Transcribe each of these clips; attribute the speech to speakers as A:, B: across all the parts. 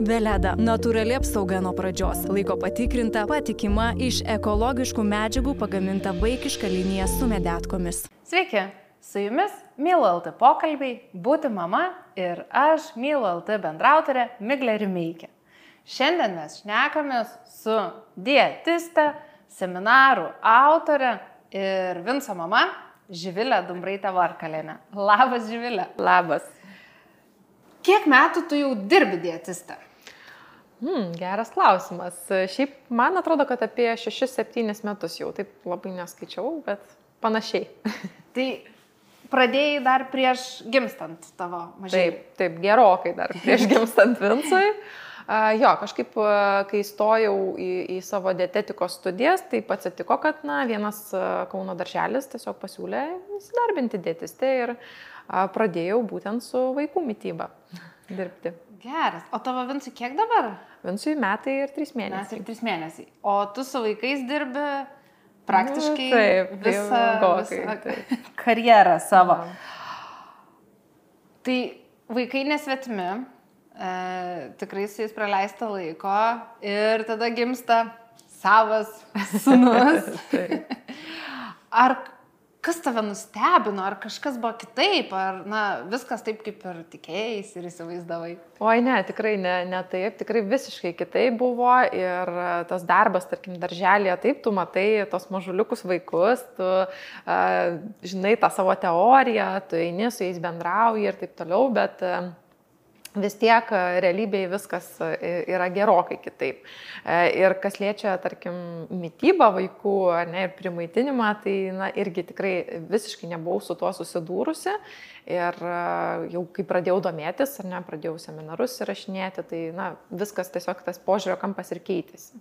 A: Veleda – natūrali apsauga nuo pradžios. Laiko patikrinta, patikima, iš ekologiškų medžiagų pagaminta vaikiška linija su medetkomis.
B: Sveiki, su jumis Mylu LT pokalbiai, būti mama ir aš, Mylu LT bendrautorė Miglė Rimeikė. Šiandien mes šnekamės su dietiste, seminarų autorė ir Vinco mama Živilė Dumbraitė Varkalienė. Labas, Živilė.
C: Labas.
B: Kiek metų tu jau dirbi dietiste?
C: Geras klausimas. Šiaip man atrodo, kad apie 6-7 metus jau, taip labai neskaičiau, bet panašiai.
B: Tai pradėjai dar prieš gimstant tavo mažai.
C: Taip, gerokai dar prieš gimstant Vincui. Jo, kažkaip, kai stojau į savo dietetikos studijas, taip atsitiko, kad vienas Kauno darželis tiesiog pasiūlė įsidarbinti dietistę ir pradėjau būtent su vaikų mityba dirbti.
B: Geras. O tavo Vincui kiek dabar?
C: Vincui metai ir 3 mėnesiai.
B: Metai ir 3 mėnesiai. O tu su vaikais dirbi praktiškai
C: visą
B: karjerą savo. Tai vaikai nesvetimi, tikrai su jais praleista laiko ir tada gimsta savas sūnus. Ar kas tave nustebino, ar kažkas buvo kitaip, ar viskas taip, kaip ir tikėjais ir įsivaizdavai?
C: Oi, ne, tikrai ne taip, tikrai visiškai kitaip buvo ir tas darbas, tarkim, darželėje, taip, tu matai tos mažuliukus vaikus, tu žinai tą savo teoriją, tu eini su jais bendrauji ir taip toliau, bet vis tiek realybėje viskas yra gerokai kitaip. Ir kas liečia, tarkim, mitybą vaikų ir primaitinimą, tai irgi tikrai visiškai nebuvau su tuo susidūrusi. Ir jau kai pradėjau domėtis, pradėjau seminarus įrašinėti, tai viskas tiesiog tas požiūrio kampas ir keitėsi.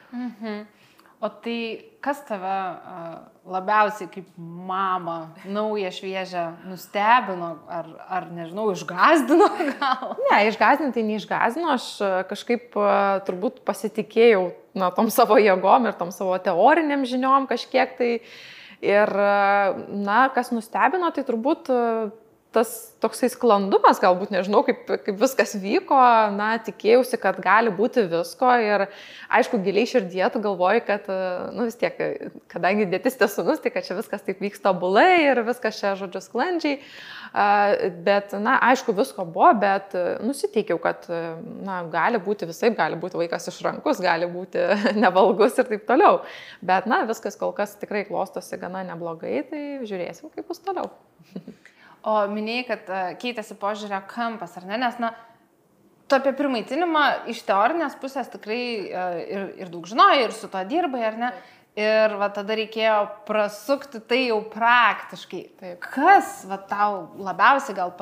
B: O tai kas tave labiausiai kaip mama, nauja, šviežia, nustebino, ar nežinau, išgąsdino gal?
C: Ne, išgąsdinti tai neišgąsdino, aš kažkaip turbūt pasitikėjau tom savo jėgom ir tom savo teoriniam žiniom kažkiek tai. Ir, kas nustebino, tai turbūt tas toksai sklandumas, galbūt nežinau, kaip viskas vyko, tikėjausi, kad gali būti visko ir aišku, giliai širdyje tu galvoji, kad, vis tiek, kadangi dietistės sūnus, tai kad čia viskas taip vyksta tobulai ir viskas čia, žodžiu, sklandžiai, bet, aišku, visko buvo, bet nusiteikiau, kad, gali būti visaip, gali būti vaikas išrankus, gali būti nevalgus ir taip toliau, bet, viskas kol kas tikrai klostosi gana neblogai, tai žiūrėsim, kaip bus toliau.
B: O minėjai, kad keitėsi požiūrio kampas, ar ne? Nes, tu apie primaitinimą iš teorinės pusės tikrai ir daug žinojai, ir su to dirbai, ar ne? Ir tada reikėjo prasukti tai jau praktiškai.
C: Taip.
B: Kas tau labiausiai gal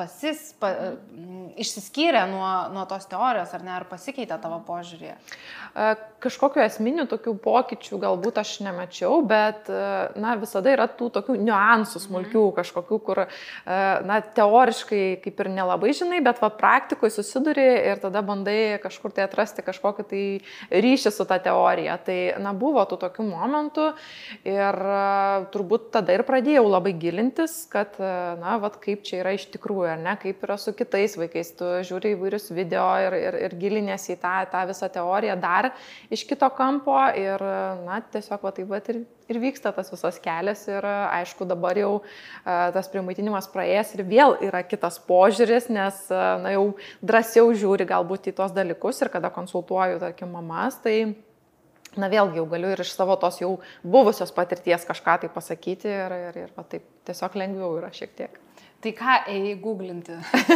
B: išsiskyrė nuo tos teorijos, ar ne? Ar pasikeitė tavo požiūrė?
C: Kažkokiu esminių tokių pokyčių galbūt aš nemačiau, bet visada yra tų tokių niuansų smulkių kažkokių, kur teoriškai kaip ir nelabai žinai, bet praktikoje susiduri ir tada bandai kažkur tai atrasti kažkokį tai ryšį su ta teorija. Tai buvo tų tokių momentų ir turbūt tada ir pradėjau labai gilintis, kad kaip čia yra iš tikrųjų, ar ne, kaip yra su kitais vaikais. Tu žiūri įvairius video ir gilinėsi į tą visą teoriją dar iš kito kampo ir tiesiog ir vyksta tas visas kelias ir aišku dabar jau tas primaitinimas praėjęs ir vėl yra kitas požiūris, nes jau drąsiau žiūri galbūt į tuos dalykus ir kada konsultuoju, tarkim, mamas, tai vėlgi jau galiu ir iš savo tos jau buvusios patirties kažką tai pasakyti ir taip tiesiog lengviau yra šiek tiek.
B: Tai ką ėjai googlinti?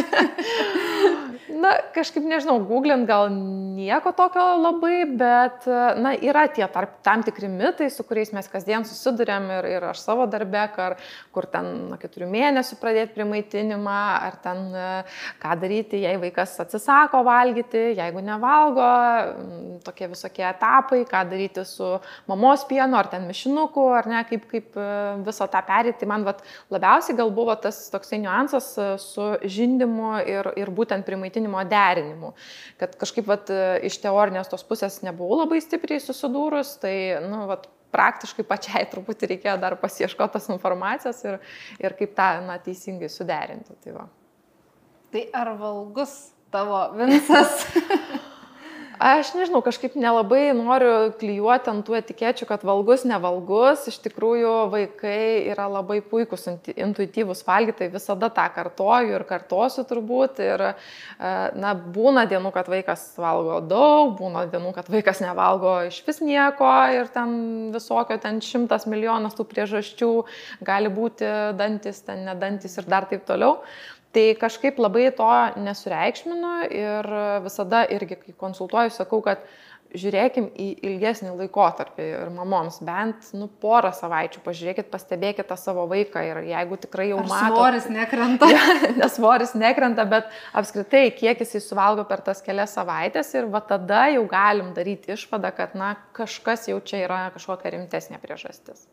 C: Kažkaip nežinau, googlint gal nieko tokio labai, bet yra tie tam tikri mitai, su kuriais mes kasdien susiduriam ir aš savo darbe, kur ten 4 mėnesių pradėti primaitinimą, ar ten ką daryti, jei vaikas atsisako valgyti, jeigu nevalgo, tokie visokie etapai, ką daryti su mamos pienu, ar ten mišinuku, ar ne, kaip visą tą perėti. Man labiausiai gal buvo tas toksai niuansas su žindymu ir būtent primaitinimo derinimu, kad kažkaip iš teorinės tos pusės nebuvau labai stipriai susidūrus, tai praktiškai pačiai truputį reikėjo dar pasiieškoti tos informacijos ir kaip tą teisingai suderinti. Tai ar
B: valgus tavo Vincas?
C: Aš nežinau, kažkaip nelabai noriu klijuoti ant tų etikečių, kad valgus, nevalgus. Iš tikrųjų, vaikai yra labai puikus, intuityvus valgytojai, visada tą kartoju ir kartosiu turbūt. Ir, būna dienų, kad vaikas valgo daug, būna dienų, kad vaikas nevalgo iš vis nieko ir ten visokio, ten 100 milijonas tų priežasčių, gali būti dantis, ten nedantis ir dar taip toliau. Tai kažkaip labai to nesureikšminu ir visada irgi, kai konsultuoju, sakau, kad žiūrėkim į ilgesnį laikotarpį ir mamoms, bent porą savaičių, pažiūrėkit, pastebėkit tą savo vaiką ir jeigu tikrai jau mato...
B: Svoris nekrenta.
C: Nes svoris nekrenta, bet apskritai, kiek jisai suvalgo per tas kelias savaitės ir va tada jau galim daryti išvadą, kad kažkas jau čia yra kažkokia rimtesnė priežastis.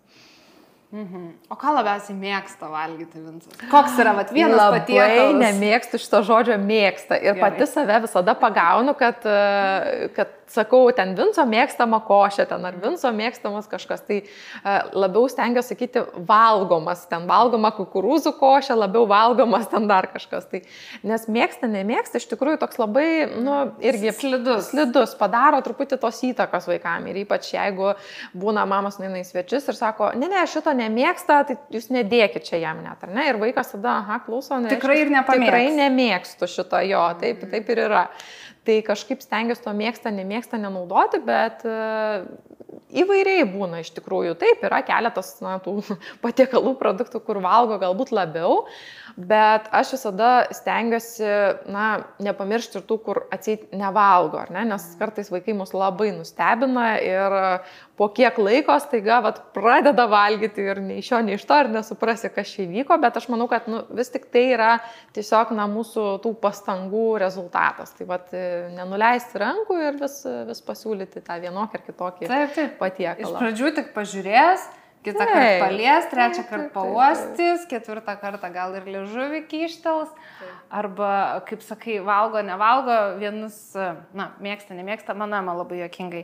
B: O ką labiausiai mėgsta valgyti Vincas? Koks yra vienas patiekalas?
C: Labai nemėgstu šito žodžio mėgsta ir
B: Gerai.
C: Pati save visada pagaunu, kad sakau, ten Vinco mėgstama košė, ten ar Vinco mėgstamas kažkas, tai labiau stengiu sakyti valgomas, ten valgoma kukurūzų košė, labiau valgomas ten dar kažkas. Tai, nes mėgsta, nemėgsta, iš tikrųjų toks labai, irgi slidus, padaro truputį tos įtakos vaikam ir ypač jeigu būna mamos nueina į svečius ir sako, ne, šito nemėgsta, tai jūs nedėkit čia jam net, ar ne? Ir vaikas tada, klauso,
B: tikrai ir nepamėgsta.
C: Tikrai nemėgstu šito, jo, taip ir yra. Tai kažkaip stengiuosi to mėgsta, nemėgsta nenaudoti, bet įvairiai būna iš tikrųjų. Taip, yra keletas tų patiekalų produktų, kur valgo galbūt labiau, bet aš visada stengiuosi, nepamiršti ir tų, kur atseit nevalgo, ar ne? Nes kartais vaikai mus labai nustebina ir po kiek laiko staiga pradeda valgyti ir nei iš jo, nei iš to ir nesuprasi, kas čia įvyko, bet aš manau, kad vis tik tai yra tiesiog mūsų tų pastangų rezultatas. Tai nenuleisti rankų ir vis pasiūlyti tą vienokį ar kitokį patiekalą.
B: Iš pradžių tik pažiūrės, kitą kartą palies, trečią kartą pauostys, ketvirtą kartą gal ir liežuvį kyštels, arba, kaip sakai, valgo, nevalgo, vienus, mėgsta, nemėgsta, mano mama labai juokingai.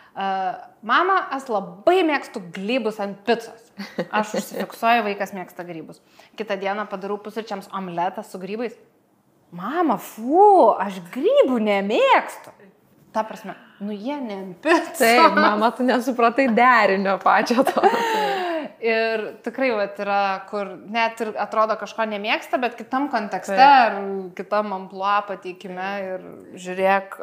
B: Mama, aš labai mėgstu grybus ant picos. Aš užsifiksuoju, vaikas mėgsta grybus. Kitą dieną padarau pusryčiams omletą su grybais. Mama, aš grybų nemėgstu. Ta prasme, jie ne ant picos.
C: Taip, mama, tu nesupratai derinio pačio to.
B: Ir tikrai yra, kur net ir atrodo kažko nemėgsta, bet kitam kontekste ar kitam amplua pateikime ir žiūrėk,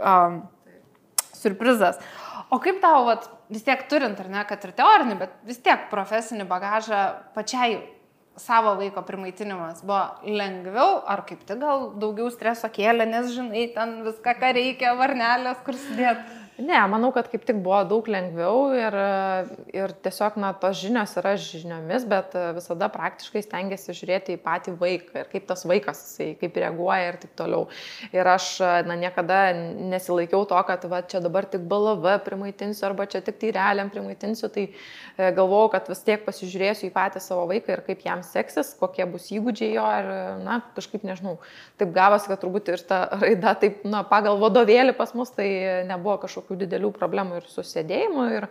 B: surprizas. O kaip tau, vis tiek turint, ar ne, kad ir teorinį, bet vis tiek profesinį bagažą pačiai savo vaiko primaitinimas buvo lengviau, ar kaip tik gal daugiau streso kėlė, nes žinai, ten viską, ką reikia, varnelės, kur sudėti?
C: Ne, manau, kad kaip tik buvo daug lengviau ir tiesiog, tos žinios yra žiniomis, bet visada praktiškai stengiasi žiūrėti į patį vaiką ir kaip tas vaikas, jisai kaip reaguoja ir taip toliau. Ir aš niekada nesilaikiau to, kad čia dabar tik BLV primaitinsiu arba čia tik tyreliam primaitinsiu, tai galvojau, kad vis tiek pasižiūrėsiu į patį savo vaiką ir kaip jam seksis, kokie bus įgūdžiai jo ir, kažkaip nežinau, taip gavosi, kad turbūt ir ta raida taip, pagal vadovėlį pas mus tai nebuvo kažkokių didelių problemų ir susėdėjimų ir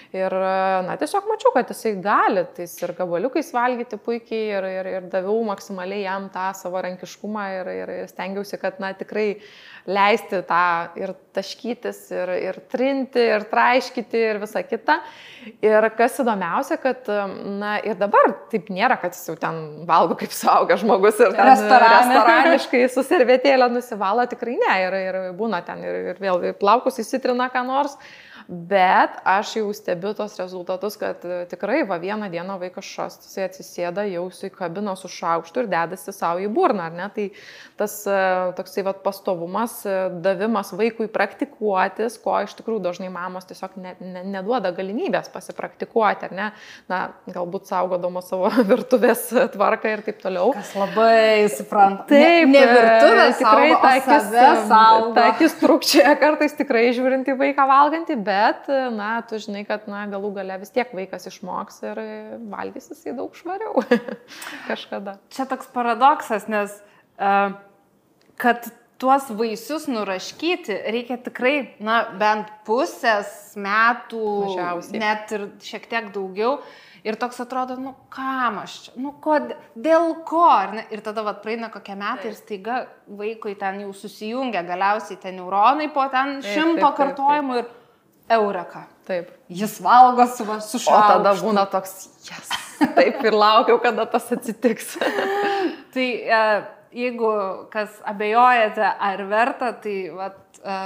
C: tiesiog mačiau, kad jisai gali tais ir gabaliukais valgyti puikiai ir daviau maksimaliai jam tą savarankiškumą ir stengiausi, kad tikrai leisti tą ir taškytis, ir trinti, ir traiškyti, ir visą kitą. Ir kas įdomiausia, kad, ir dabar taip nėra, kad jis jau ten valgo kaip suaugęs žmogus ir ten restoraniškai su servetėlė nusivalo, tikrai ne, ir būna ten ir vėl plaukus įsitrina ką nors. Bet aš jau stebiu tos rezultatus, kad tikrai vieną dieną vaikas šastusai atsisėda, jau įkabina su šaukštu ir dedasi savo į burną, ar ne? Tai tas toksai pastovumas, davimas vaikui praktikuotis, ko iš tikrųjų dažnai mamos tiesiog neduoda galimybės pasipraktikuoti, ar ne? Galbūt saugodamos savo virtuvės tvarką ir taip toliau.
B: Kas labai supranta.
C: Taip,
B: ne virtuvės
C: tikrai
B: saugo,
C: ta akis trūkčia kartais tikrai žiūrint į vaiką valgantį, bet, tu žinai, kad, galų gale vis tiek vaikas išmoks ir valgys jisai daug švariau kažkada.
B: Čia toks paradoksas, nes kad tuos vaisius nuraškyti reikia tikrai, na, bent pusės metų,
C: Mažiausiai.
B: net ir šiek tiek daugiau. Ir toks atrodo, nu kam aš čia, nu dėl ko, ar ne? Ir tada vat praeina kokie metai ir staiga vaikui ten jau susijungia galiausiai ten neuronai po ten 100 kartojimų ir eureka.
C: Taip.
B: Jis valgo su šaukštu.
C: O tada būna toks, taip ir laukiau, kada tas atsitiks.
B: Tai jeigu kas abejojate ar verta, tai vat,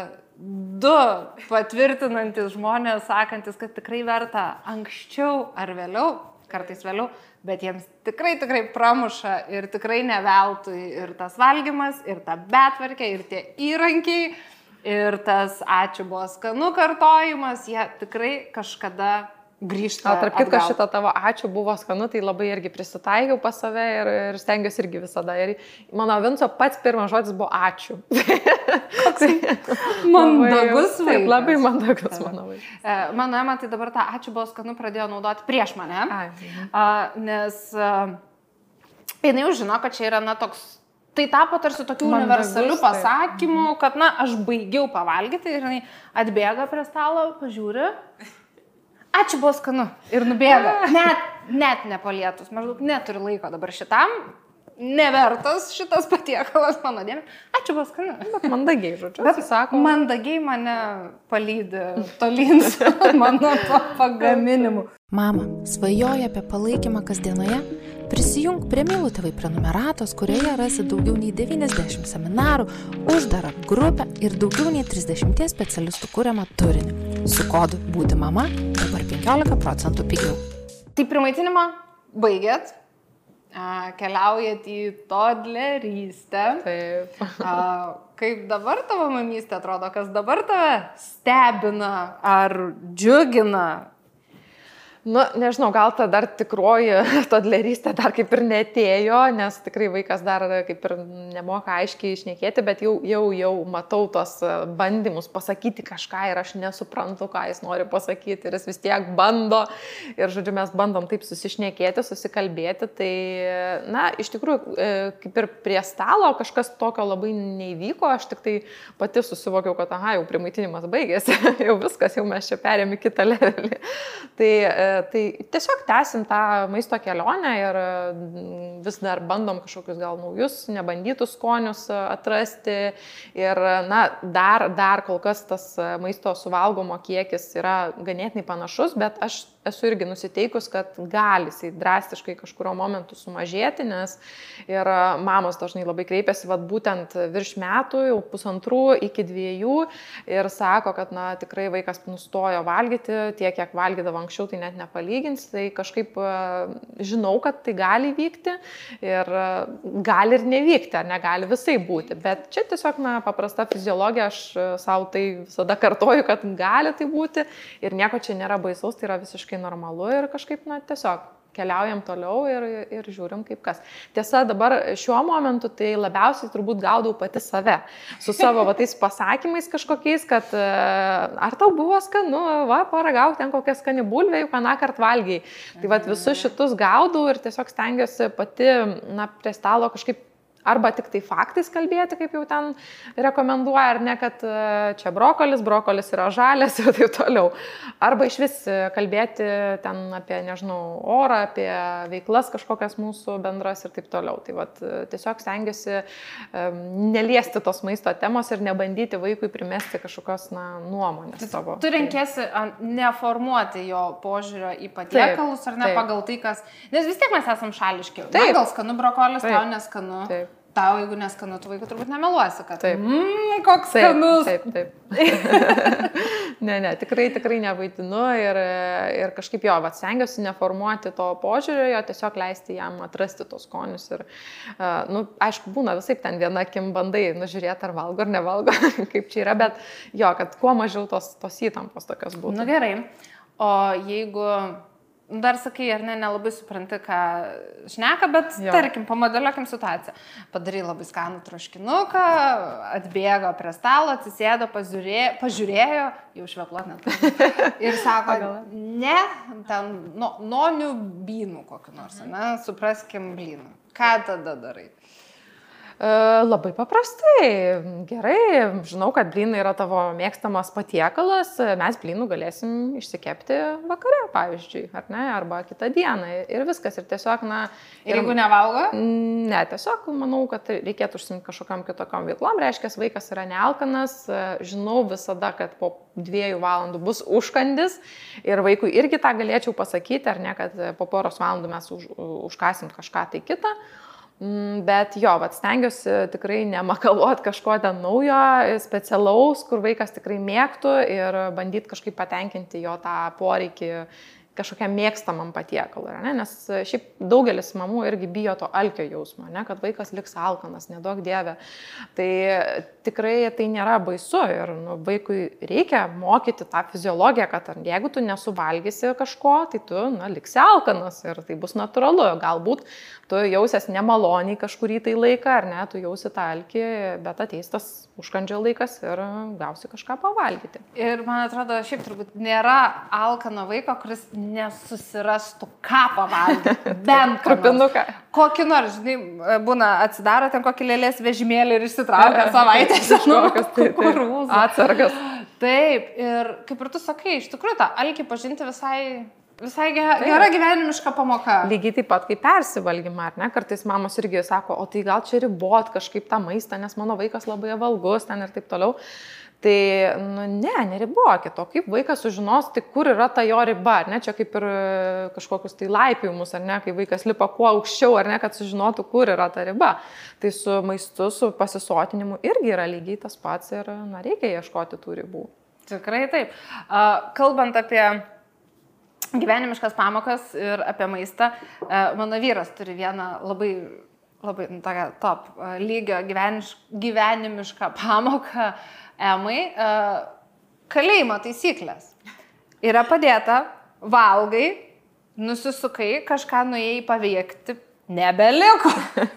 B: 2 patvirtinantis žmonės, sakantis, kad tikrai verta anksčiau ar vėliau, kartais vėliau, bet jiems tikrai pramuša ir tikrai neveltui ir tas valgymas, ir ta betvarkė, ir tie įrankiai, ir tas ačiū buvo skanu kartojimas, jie tikrai kažkada grįžta.
C: Tarp kitko, šitą tavo ačiū buvo skanu, tai labai irgi prisitaikiau pas save ir stengiuosi irgi visada. Ir mano Vinco pats pirmas žodis buvo ačiū.
B: Mandagus vaikas.
C: Taip, labai mandagus mano vaikas.
B: Mano Ema tai dabar tą ačiū buvo skanu pradėjo naudoti prieš mane, nes jinai jau žino, kad čia yra na toks. Tai tapo tarsi tokių universalių pasakymų, kad na aš baigiau pavalgyti ir jinai atbėga prie stalo, pažiūri. Ačiū buvo skanu ir nubėga, net nepalietus, maždaug neturi laiko dabar šitam, nevertas šitas patiekalas mano dėmesio. Ačiū buvo skanu.
C: Bet mandagiai, žodžiu.
B: Bet sako, mandagiai mane palydi tolyn su mano pagaminimu.
D: Mama, svajoji apie palaikymą kasdienoje? Prisijunk prie Mylų tėvai prenumeratos, kurioje rasi daugiau nei 90 seminarų, uždarą grupę ir daugiau nei 30 specialistų kuriamą turinį. Su kodu būti mama dabar 15% pigiau.
B: Tai primaitinimą baigėt, keliaujat į todlerystę.
C: Taip.
B: Kaip dabar tavo mamystė atrodo, kas dabar tave stebina ar džiugina?
C: Nu, nežinau, gal ta dar tikroji todlerystė dar kaip ir neatėjo, nes tikrai vaikas dar kaip ir nemoka aiškiai išnekėti, bet jau matau tos bandymus pasakyti kažką ir aš nesuprantu, ką jis nori pasakyti ir jis vis tiek bando ir, žodžiu, mes bandom taip susišnekėti, susikalbėti, tai, na, iš tikrųjų, kaip ir prie stalo kažkas tokio labai neįvyko, aš tik tai pati susivokiau, kad, jau primaitinimas baigėsi, jau viskas, jau mes čia perėm į kitą levelį. Tai tiesiog tęsim tą maisto kelionę ir vis dar bandom kažkokius gal naujus, nebandytus skonius atrasti ir, na, dar kol kas tas maisto suvalgomo kiekis yra ganėtinai panašus, bet aš esu irgi nusiteikus, kad gali jisai drastiškai kažkurio momentu sumažėti, nes ir mamos dažnai labai kreipiasi, vat būtent virš metų, jau 1,5 iki 2 ir sako, kad, na, tikrai vaikas nustojo valgyti, tiek, kiek valgydavo anksčiau, tai net nepalygins, tai kažkaip žinau, kad tai gali vykti ir gali ir nevykti, ar negali visai būti, bet čia tiesiog, na, paprasta fiziologija, aš savo tai visada kartoju, kad gali tai būti ir nieko čia nėra baisaus, tai yra visiškai normalu ir kažkaip, na, tiesiog keliaujam toliau ir žiūrim kaip kas. Tiesa, dabar šiuo momentu tai labiausiai turbūt gaudau pati save su savo tais pasakymais kažkokiais, kad ar tau buvo skanu, paragauk ten kokią skani bulvę, juk anąkart valgiai. Tai vat visus šitus gaudau ir tiesiog stengiuosi pati, na, prie stalo kažkaip arba tik tai faktais kalbėti, kaip jau ten rekomenduoja, ar ne, kad čia brokolis yra žalias ir taip toliau. Arba iš vis kalbėti ten apie, nežinau, orą, apie veiklas kažkokias mūsų bendras ir taip toliau. Tai vat, tiesiog stengiuosi neliesti tos maisto temos ir nebandyti vaikui primesti kažkokios, na, nuomonės savo.
B: Tu renkėsi neformuoti jo požiūrio į patiekalus, ar ne, pagal tai, kas... Nes vis tiek mes esam šališki. Man gal skanu brokolis, tau neskanu. Taip. Tau, jeigu neskanu, tu vaikų turbūt nemeluosi, kad koks skanus.
C: Taip. Ne, tikrai nevaidinu ir kažkaip jo, stengiuosi neformuoti to požiūrio, jo tiesiog leisti jam atrasti tos skonius ir, nu, aišku, būna visai ten viena akim bandai nužiūrėti, ar valgo ar nevalgo, kaip čia yra, bet jo, kad kuo mažiau tos įtampos tokios būtų.
B: Nu gerai, o jeigu... Dar sakai, ar ne, nelabai supranti, ką šneka, bet tarkim, pamodeliuokim situaciją. Padarai labai skanų troškinuką, atbėgo prie stalo, atsisėdo, pažiūrėjo, jau šveplot net. Ir sako, ne, ten nonių blynų kokiu nors, ne, supraskim blynų. Ką tada darai?
C: Labai paprastai, gerai, žinau, kad blynai yra tavo mėgstamas patiekalas, mes blynų galėsim išsikepti vakare, pavyzdžiui, ar ne, arba kitą dieną ir viskas. Ir tiesiog,
B: Ir jeigu nevalgo?
C: Ne, tiesiog manau, kad reikėtų užsimti kažkokiam kitokiam veiklom, reiškia, vaikas yra nealkanas, žinau visada, kad po 2 valandų bus užkandis ir vaikui irgi tą galėčiau pasakyti, ar ne, kad po poros valandų mes užkasim kažką tai kitą. Bet jo, stengiuosi tikrai nemakaluot kažko ten naujo, specialaus, kur vaikas tikrai mėgtų ir bandyti kažkaip patenkinti jo tą poreikį kažkokiam mėgstamam patiekalui, ne? Nes šiaip daugelis mamų irgi bijo to alkio jausmo, ne? Kad vaikas liks alkanas, nedaug dieve. Tai tikrai tai nėra baisu ir vaikui reikia mokyti tą fiziologiją, kad jeigu tu nesuvalgysi kažko, tai tu liksi alkanas ir tai bus natūralu. Galbūt tu jausies nemaloniai kažkurį tai laiką, ar ne, tu jausi tą alkį, bet ateis tas užkandžio laikas ir gausi kažką pavalgyti.
B: Ir man atrodo, šiaip turbūt nėra alkano vaiko, kuris nesusirastų ką pavalgyti. Bent
C: krupinuką.
B: Kokį nors, žinai, būna atsidaro ten kokį lėlės vežimėlį ir išsitraukia savaitės.
C: Kukurūzų. Atsargas.
B: Taip, ir kaip ir tu sakai, iš tikrųjų tą alkį pažinti visai gera gyvenimiška pamoka.
C: Lygiai taip pat kaip persivalgymą, ar ne? Kartais mamos irgi sako, o tai gal čia ribot kažkaip tą maistą, nes mano vaikas labai valgus ten ir taip toliau. Tai, neribokit, o kaip vaikas sužinos, tai kur yra ta jo riba, ar ne? Čia kaip ir kažkokius tai laipijimus, ar ne? Kai vaikas lipa kuo aukščiau, ar ne? Kad sužinotų, kur yra ta riba. Tai su maistu, su pasisotinimu irgi yra lygiai tas pats ir reikia ieškoti tų ribų.
B: Tikrai taip. Kalbant apie gyvenimiškas pamokas ir apie maistą, mano vyras turi vieną labai tokią top lygio gyvenimišką pamoką Emai, kalėjimo taisyklės. Yra padėta, valgai, nusisukai, kažką nuėjai paveikti, nebeliko.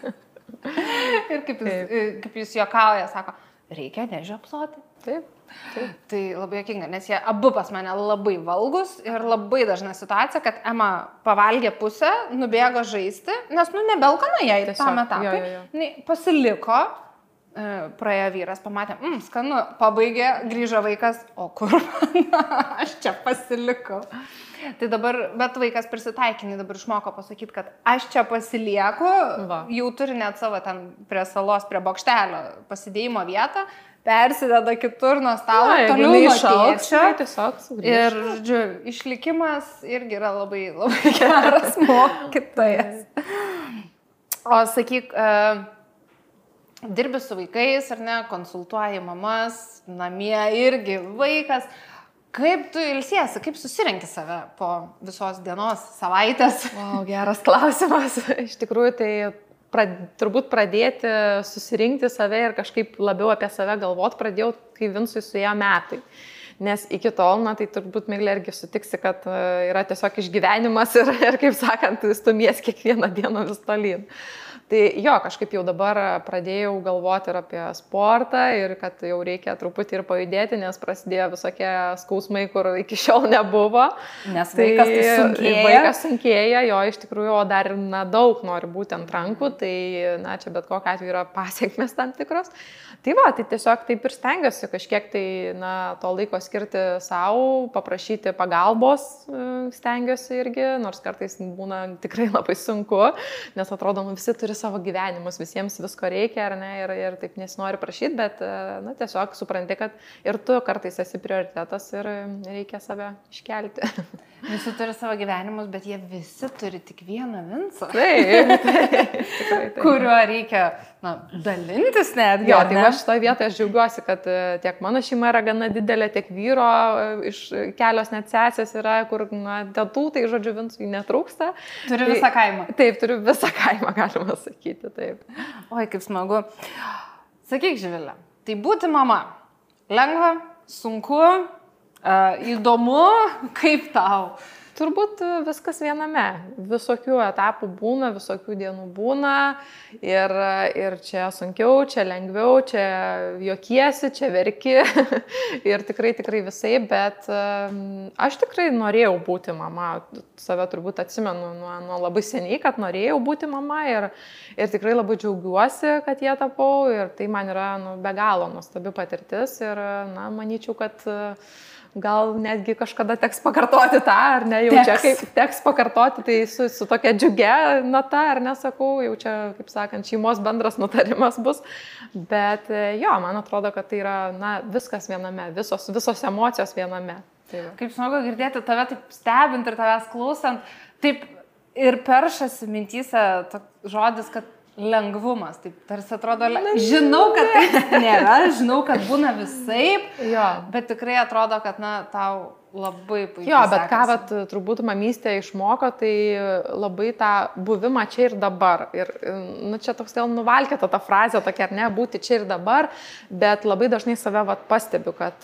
B: Ir kaip jis juokauja, sako, reikia nežiopsoti.
C: Taip.
B: Tai labai juokinga, nes jie abu pas mane labai valgus ir labai dažna situacija, kad Ema pavalgė pusę, nubėgo žaisti, nes nebelkana jai tam etapui. Pasiliko. Praėjo vyras, pamatė, skanu, pabaigė, grįžo vaikas, o kur aš čia pasilikau. Tai dabar, bet vaikas prisitaikinį dabar išmoko pasakyti, kad aš čia pasilieku, jau turi net savo ten prie salos, prie bokštelio pasidėjimo vietą, persideda kitur nuo stalo, toliau nuo tėčio. Ir, žodžiu, išlikimas irgi yra labai, labai geras mokytojas. O sakyk, dirbi su vaikais, ar ne, konsultuoji mamas, namie irgi vaikas. Kaip tu ilsiesi, kaip susirenki save po visos dienos, savaitės?
C: Wow, geras klausimas. Iš tikrųjų, tai turbūt pradėti susirinkti save ir kažkaip labiau apie save galvot pradėjau, kai Vincui suėjo metai. Nes iki tol, tai turbūt Miglė irgi sutiksi, kad yra tiesiog išgyvenimas ir kaip sakant, stumies kiekvieną dieną vis tolyn. Tai jo, kažkaip jau dabar pradėjau galvoti ir apie sportą ir kad jau reikia truputį ir pajudėti, nes prasidėjo visokie skausmai, kur iki šiol nebuvo.
B: Nes vaikas tai sunkėja.
C: Vaikas sunkėja, jo iš tikrųjų, o dar daug nori būti ant rankų, tai čia bet kokiu atveju yra pasiekmes tam tikros. Tai tai tiesiog taip ir stengiuosi kažkiek tai to laiko skirti savo, paprašyti pagalbos stengiuosi irgi, nors kartais būna tikrai labai sunku, nes atrodo, visi turi savo gyvenimus, visiems visko reikia, ar ne, ir taip nesinori prašyti, bet tiesiog supranti, kad ir tu kartais esi prioritetas ir reikia save iškelti.
B: Visi turi savo gyvenimus, bet jie visi turi tik vieną Vincą.
C: Taip.
B: Kuriuo reikia dalintis netgi.
C: Jo, tai aš šitoje vietoje džiaugiuosi, kad tiek mano šeima yra gana didelė, tiek vyro iš kelios net sesės yra, kur tetų, tai žodžiu, Vincui netrūksta.
B: Turi visą kaimą.
C: Taip, turiu visą kaimą, galima sakyti, taip.
B: Oi, kaip smagu. Sakyk, Živilė, tai būti mama lengva, sunku, įdomu, kaip tau?
C: Turbūt viskas viename. Visokių etapų būna, visokių dienų būna. Ir čia sunkiau, čia lengviau, čia juokiesi, čia verki. Ir tikrai visai, bet aš tikrai norėjau būti mama. Save turbūt atsimenu nuo labai seniai, kad norėjau būti mama. Ir tikrai labai džiaugiuosi, kad jie tapau. Ir tai man yra be galo nuostabi patirtis. Ir manyčiau, kad gal netgi kažkada teks pakartoti tą, ar ne, jau čia kaip teks pakartoti, tai su tokia džiugia nata, ar nesakau, jau čia, kaip sakant, šeimos bendras nutarimas bus, bet jo, man atrodo, kad tai yra, viskas viename, visos emocijos viename. Tai
B: kaip smagu girdėti tave taip stebint ir tavęs klausant, taip ir peršasi mintyse žodis, kad lengvumas, taip tarsi atrodo, žinau, kad taip nėra, žinau, kad būna visaip, bet tikrai atrodo, kad tau labai puikiai.
C: Jo, bet sekasi. Ką turbūt mamystė išmoko, tai labai tą buvimą čia ir dabar. Ir čia toks gal nuvalkėta ta frazė tokia, ar ne, būti čia ir dabar, bet labai dažnai save pastebiu, kad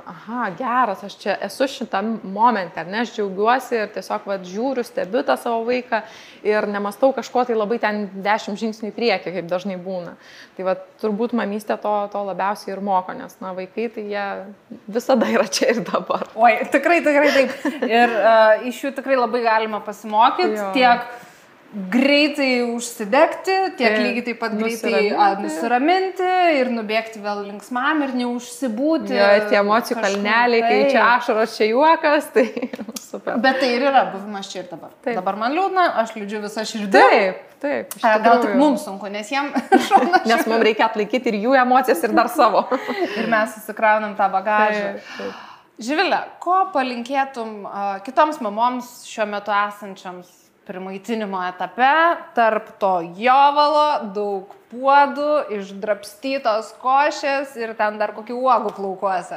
C: geras, aš čia esu šitam momente, ar ne, aš džiaugiuosi ir tiesiog žiūriu, stebiu tą savo vaiką ir nemastau kažko tai labai ten 10 žingsnių į priekį, kaip dažnai būna. Tai turbūt mamystė to labiausiai ir moko, nes vaikai tai jie visada yra čia ir dabar.
B: Oi, tikrai taip. Ir iš jų tikrai labai galima pasimokyti, tiek greitai užsidegti, tiek lygiai taip pat greitai nusiraminti ir nubėgti vėl linksmam ir neužsibūti.
C: Jo, ir tie emocijų kalneliai, kai čia ašaros, čia juokas, tai super.
B: Bet tai ir yra buvimas čia ir dabar. Taip. Dabar man liūdna, aš liūdžiu visą širdį.
C: Taip.
B: Gal tik mums sunku, nes jiem šauna.
C: Nes mums reikia atlaikyti ir jų emocijas, ir dar savo.
B: Ir mes susikraunam tą bagažą. Taip. Živilė, ko palinkėtum kitoms mamoms šiuo metu esančiams primaitinimo etape, tarp to jovalo, daug puodų, išdrapstytos košės ir ten dar kokių uogų plaukuose?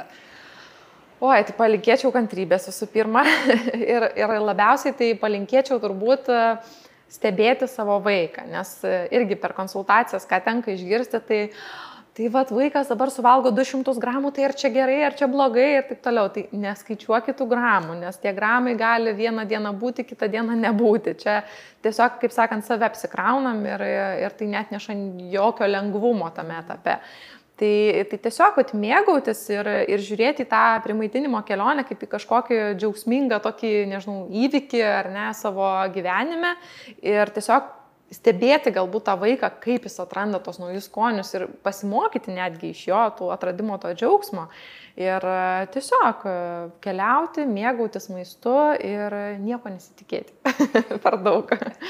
C: Oi, tai palinkėčiau kantrybės visų pirma ir labiausiai tai palinkėčiau turbūt stebėti savo vaiką, nes irgi per konsultacijas, ką tenka išgirsti, tai vaikas dabar suvalgo 200 gramų, tai ar čia gerai, ar čia blogai ir taip toliau. Tai neskaičiuokit tų gramų, nes tie gramai gali vieną dieną būti, kitą dieną nebūti. Čia tiesiog, kaip sakant, save apsikraunam ir tai net neša jokio lengvumo tame etape. Tai tiesiog mėgautis ir žiūrėti į tą primaitinimo kelionę kaip į kažkokį džiaugsmingą tokį, nežinau, įvykį ar ne savo gyvenime ir tiesiog stebėti galbūt tą vaiką, kaip jis atranda tos naujus skonius ir pasimokyti netgi iš jo tų atradimo to džiaugsmo. Ir tiesiog keliauti, mėgautis maistu ir nieko nesitikėti per daug.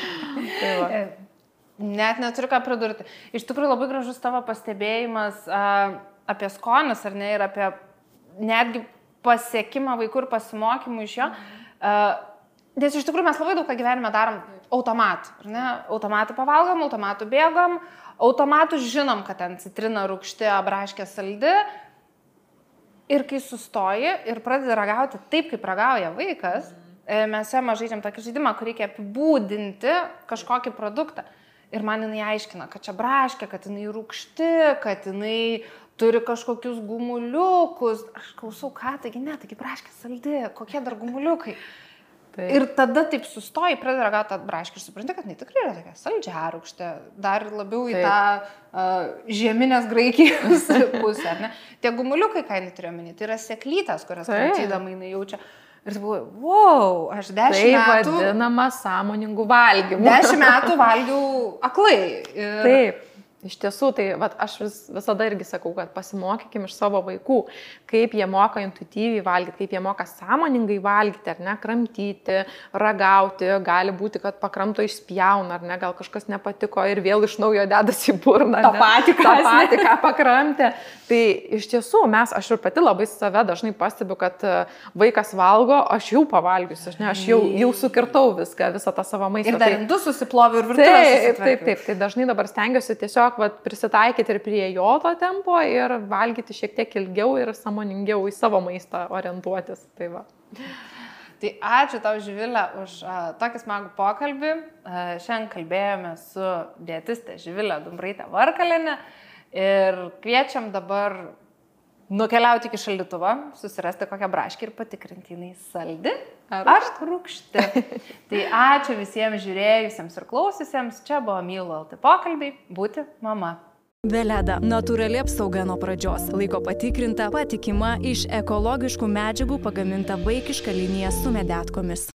B: Net neturiu ką pridurti. Iš tikrųjų labai gražus tavo pastebėjimas apie skonius, ar ne, ir apie netgi pasiekimą vaikų ir pasimokymų iš jo. Nes iš tikrųjų mes labai daug ką gyvenime darom automatu, ar ne? Automatu pavalgom, automatu bėgom, automatu žinom, kad ten citrina rūgšti, braškė saldi. Ir kai sustoji ir pradedi ragauti taip, kaip ragauja vaikas, mes jame žaidžiam tokį žaidimą, kur reikia apibūdinti kažkokį produktą. Ir man jinai aiškina, kad čia braškė, kad jinai rūgšti, kad jinai turi kažkokius gumuliukus. Aš klausau, ką, taigi braškė saldi, kokie dar gumuliukai. Taip. Ir tada taip sustoji, pradedi ragauti tą braškę ir supranti, kad jinai tikrai yra tokia saldžia rūgštė, dar labiau į tą žeminės Graikijos pusę, ar ne? Tie gumuliukai, ką jinai turėjo minėti, tai yra seklytės, kurias kramtydama jinai jaučia. Ir tai buvo, aš 10 metų...
C: Tai vadinama sąmoningų valgymų.
B: 10 metų valgiau aklai. Ir...
C: Taip. Iš tiesų, tai aš visada irgi sakau, kad pasimokykim iš savo vaikų, kaip jie moka intuityviai valgyti, kaip jie moka sąmoningai valgyti, ar ne, kramtyti, ragauti, gali būti, kad pakramto išspjauna, ar ne, gal kažkas nepatiko ir vėl iš naujo dedasi į burną.
B: Ta pati,
C: ką pakramtė. Tai iš tiesų, aš ir pati labai save dažnai pastebiu, kad vaikas valgo, aš jau pavalgiusi, aš jau sukirtau visą tą savo maistą.
B: Ir dar indus susiploviu ir virtuvę susitvarkiau.
C: Taip, tai dažnai dabar stengiuosi tiesiog prisitaikyti ir prie jo to tempo ir valgyti šiek tiek ilgiau ir sąmoningiau į savo maistą orientuotis.
B: Tai ačiū tau, Živilė, už tokį smagų pokalbį. Šiandien kalbėjome su dietiste Živilė Dumbraite Varkaliene ir kviečiam dabar nukeliauti iki šaldytuvo, susirasti kokią braškę ir patikrinti, jinai saldi ar rūgšti. Tai ačiū visiems žiūrėjusiems ir klausiusiems. Čia buvo Mylu LT pokalbiai būti mama.
A: Veleda – natūrali apsauga nuo pradžios. Laiko patikrinta, patikima, iš ekologiškų medžiagų pagaminta vaikiška linija su medetkomis.